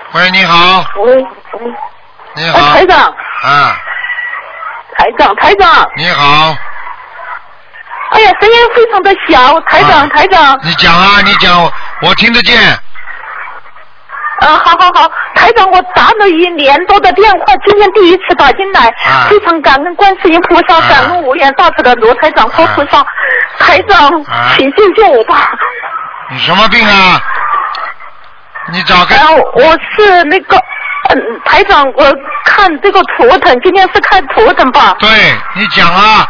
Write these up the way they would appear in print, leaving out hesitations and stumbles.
喂，你好。 喂。 你好。 台长。 啊。 台长。 你好。 哎呀，声音非常的小，台长。 你讲啊，你讲，我听得见。 好，台长，我打了1年多的电话，今天第一次打进来，非常感恩观世音菩萨，感恩无缘大慈的罗台长佛菩萨，台长，请救救我吧。 你什么病啊？你找个。 我是那个，台长，我看这个图腾，今天是看图腾吧？ 对，你讲啊。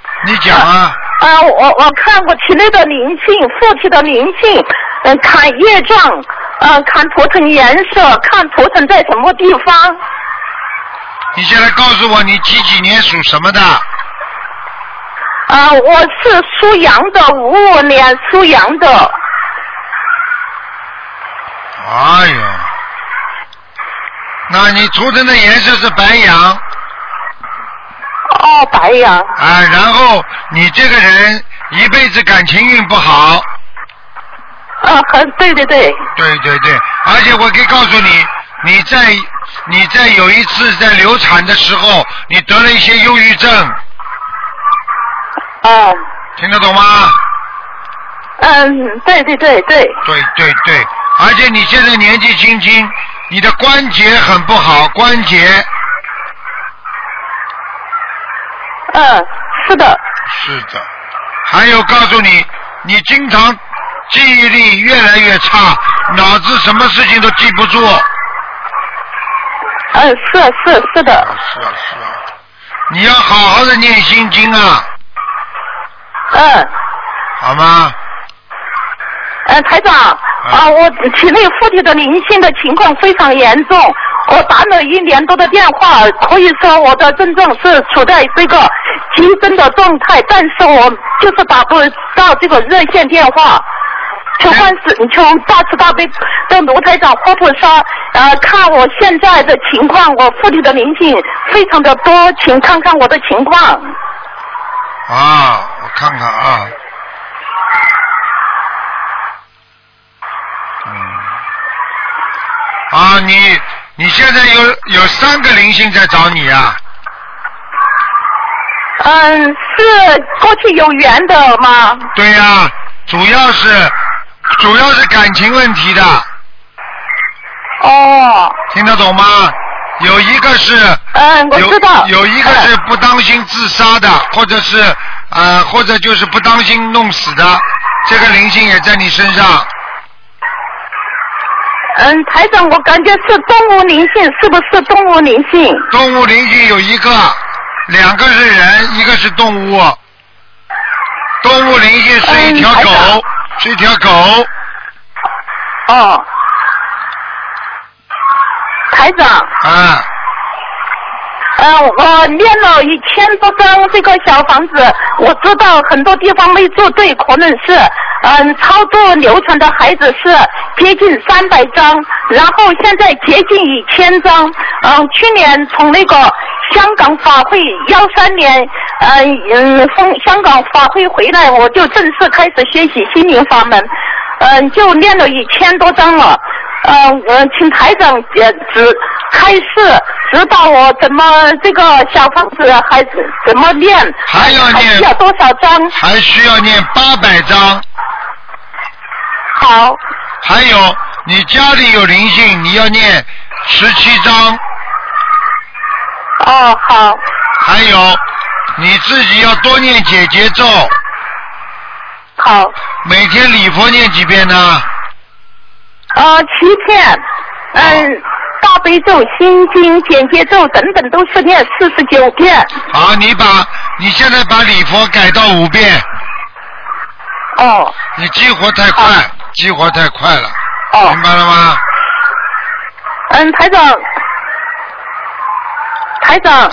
我看我体内的灵性，附体的灵性，看业障，看图腾颜色，看图腾在什么地方。 你现在告诉我，你几年属什么的？ 我是属羊的，55年属羊的。 哎呦，那你图腾的颜色是白羊。 哦，白羊。 然后你这个人一辈子感情运不好。 对。对， 而且我可以告诉你，你在有一次在流产的时候，你得了一些忧郁症。听得懂吗？ 对。 对，而且你现在年纪轻轻，你的关节很不好，关节。 是的。 还有告诉你，你经常记忆力越来越差，脑子什么事情都记不住。 是的。 你要好好的念心经啊。好吗？ 台长，我体内附体的灵性的情况非常严重，我打了1年多的电话，可以说我的症状是处在这个急诊的状态，但是我就是打不到这个热线电话。求大慈大悲的卢台长佛菩萨，看我现在的情况，我附体的灵性非常的多，请看看我的情况。 我看看啊。你现在有3个灵性在找你啊？ 是过去有缘的吗？ 对呀，主要是感情问题的。听得懂吗？有一个是我知道。 有一个是不当心自杀的，或者就是不当心弄死的，这个灵性也在你身上。 台长，我感觉是动物灵性，是不是动物灵性？ 动物灵性有一个，2个是人，一个是动物。动物灵性是一条狗， 台长。我念了1000多张这个小房子，我知道很多地方没做对，可能是操作流程的孩子是接近300张，然后现在接近1000张。去年从那个香港法会13年，从香港法会回来，我就正式开始学习心灵法门，就念了1000多张了。请台长开示指导我怎么这个小房子还怎么念， 还需要多少张？ 还需要念800张。 好。 还有你家里有灵性，你要念17张。 好。 还有你自己要多念解结咒。 好。 每天礼佛念几遍呢 ？7遍。大悲咒、心经、解结咒等等都是念49遍。 好，你现在把礼佛改到5遍。你激活太快了。明白了吗？ 台长。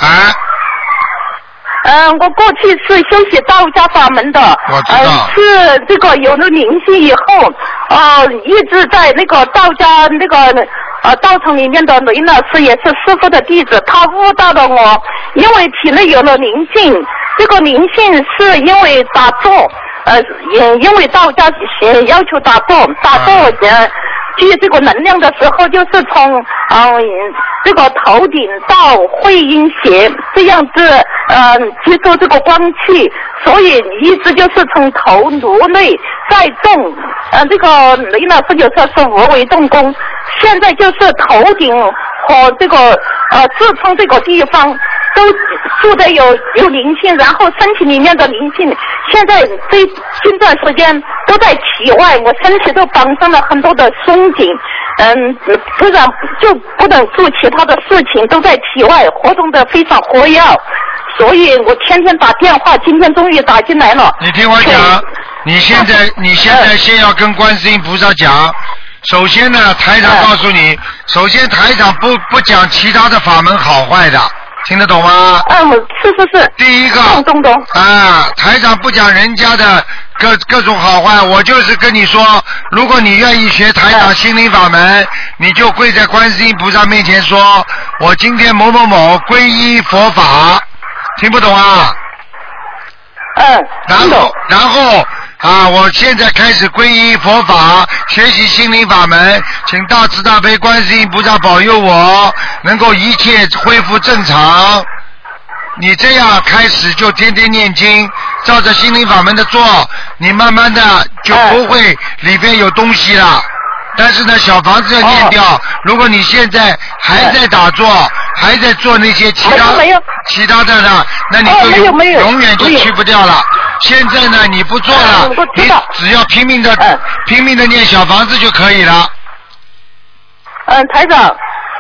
我过去是修习道家法门的， 我知道。 是这个有了灵性以后，一直在那个道家那个道场里面的雷老师也是师父的弟子，他悟到了我，因为体内有了灵性，这个灵性是因为打坐，因为道家要求打坐，具这个能量的时候，就是从这个头顶到会阴穴这样子，接受这个光气，所以一直就是从头颅内再动，这个雷老师就说是无为动功，现在就是头顶和这个痔疮这个地方都住的有灵性，然后身体里面的灵性，现在近段时间都在体外，我身体都绑上了很多的松紧，不然就不能做其他的事情，都在体外活动的非常活跃，所以我天天打电话，今天终于打进来了。 你听我讲，你现在先要跟观世音菩萨讲。首先呢，台长告诉你，首先台长不讲其他的法门好坏的，听得懂吗？ 是。 第一个， 懂。 台长不讲人家的各种好坏，我就是跟你说，如果你愿意学台长心灵法门，你就跪在观世音菩萨面前说，我今天某某某皈依佛法，听不懂啊？然后我现在开始皈依佛法，学习心灵法门，请大慈大悲观世音菩萨保佑我能够一切恢复正常。你这样开始就天天念经，照着心灵法门的做，你慢慢的就不会里边有东西了。但是呢，小房子要念掉。如果你现在还在打坐，还在做那些其他的呢，那你就永远就去不掉了。现在呢，你不做了，你只要拼命的念小房子就可以了。 台长。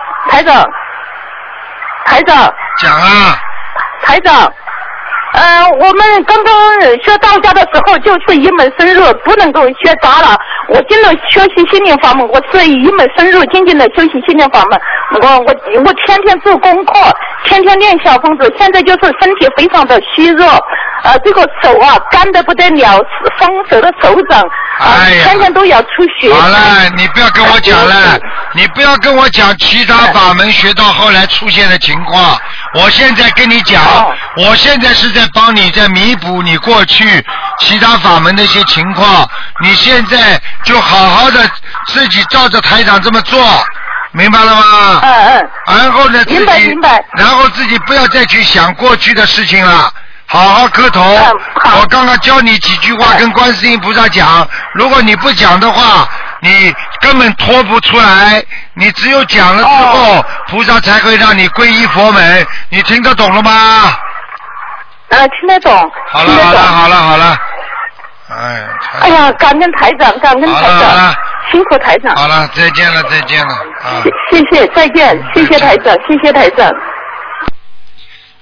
讲啊。 台长。我们刚刚学道家的时候就是一门深入，不能够学杂了。我进了学习心灵法门，我是一门深入精进的修习心灵法门。我天天做功课，天天练小房子，现在就是身体非常的虚弱，这个手干得不得了，双手的手掌天天都要出血。 好了，你不要跟我讲了，你不要跟我讲其他法门学到后来出现的情况。我现在跟你讲，我现在是在帮你在弥补你过去其他法门的一些情况，你现在就好好的自己照着台长这么做，明白了吗？然后呢， 明白。 然后自己不要再去想过去的事情了，好好磕头。我刚刚教你几句话跟观世音菩萨讲，如果你不讲的话，你根本脱不出来，你只有讲了之后，菩萨才会让你皈依佛门。你听得懂了吗？ 听得懂。 好了。 哎呀，感恩台长，辛苦台长。 好了，再见了。 谢谢，再见，谢谢台长。